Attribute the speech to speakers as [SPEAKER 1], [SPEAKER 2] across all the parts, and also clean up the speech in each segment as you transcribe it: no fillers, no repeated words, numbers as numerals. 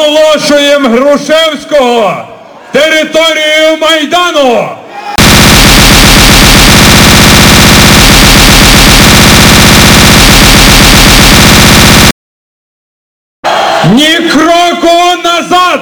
[SPEAKER 1] оголошуємо Грушевського територією Майдану. Ні кроку назад!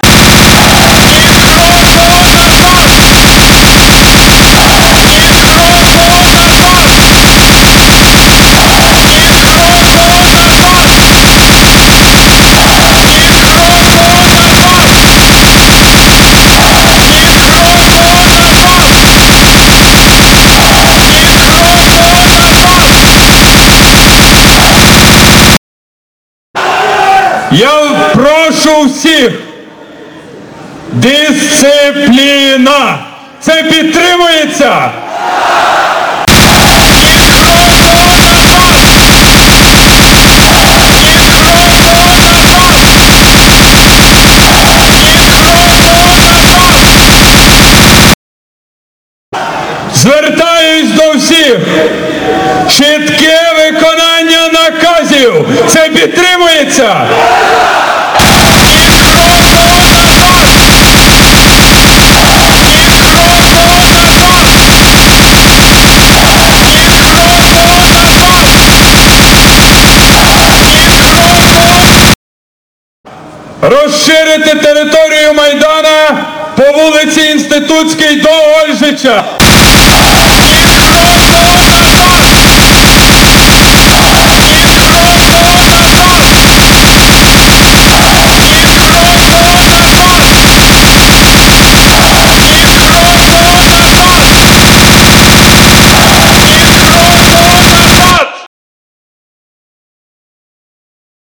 [SPEAKER 1] Я прошу всіх, дисципліна! Це підтримується? Звертаюсь до всіх. Чітке виконання наказів. Це підтримується? Розширити територію Майдана по вулиці Інститутській до Ольжича.